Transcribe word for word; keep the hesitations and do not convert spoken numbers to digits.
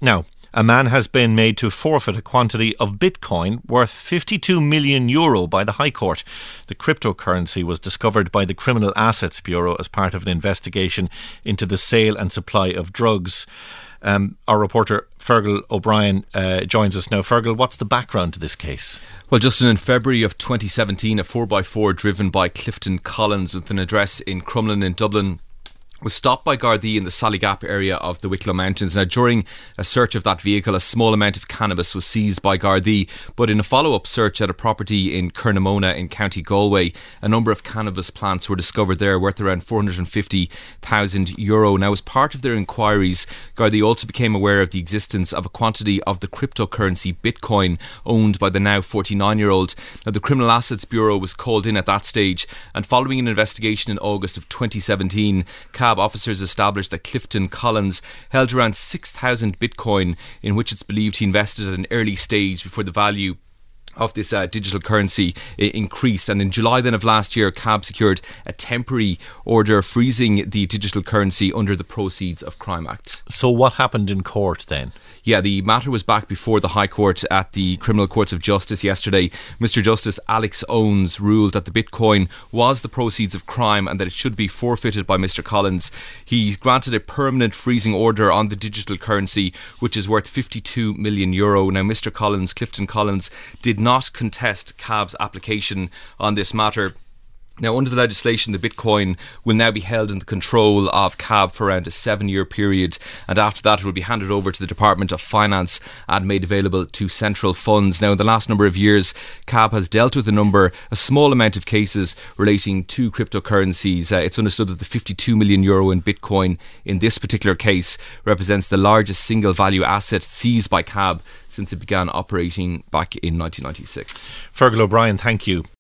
Now, a man has been made to forfeit a quantity of Bitcoin worth fifty-two million euro by the High Court. The cryptocurrency was discovered by the Criminal Assets Bureau as part of an investigation into the sale and supply of drugs. Um, our reporter Fergal O'Brien uh, joins us now. Fergal, what's the background to this case? Well, Justin, in February of twenty seventeen, a four by four driven by Clifton Collins with an address in Crumlin in Dublin was stopped by Gardaí in the Sallygap area of the Wicklow Mountains. Now, during a search of that vehicle, a small amount of cannabis was seized by Gardaí, but in a follow-up search at a property in Kernamona in County Galway, a number of cannabis plants were discovered there worth around four hundred fifty thousand euro. Now, as part of their inquiries, Gardaí also became aware of the existence of a quantity of the cryptocurrency Bitcoin owned by the now forty-nine-year-old. Now, the Criminal Assets Bureau was called in at that stage, and following an investigation in August of twenty seventeen, C A B officers established that Clifton Collins held around six thousand Bitcoin, in which it's believed he invested at an early stage before the value of this uh, digital currency uh, increased. And in July then of last year, C A B secured a temporary order freezing the digital currency under the Proceeds of Crime Act. So what happened in court then? Yeah, the matter was back before the High Court at the Criminal Courts of Justice yesterday. Mister Justice Alex Owens ruled that the Bitcoin was the proceeds of crime and that it should be forfeited by Mister Collins. He's granted a permanent freezing order on the digital currency, which is worth fifty-two million euro. Now, Mister Collins, Clifton Collins, did not contest C A B's application on this matter. Now, under the legislation, the Bitcoin will now be held in the control of C A B for around a seven-year period, and after that it will be handed over to the Department of Finance and made available to central funds. Now, in the last number of years, C A B has dealt with a number, a small amount of cases relating to cryptocurrencies. Uh, it's understood that the fifty-two million euro in Bitcoin in this particular case represents the largest single value asset seized by C A B since it began operating back in nineteen ninety-six. Fergal O'Brien, thank you.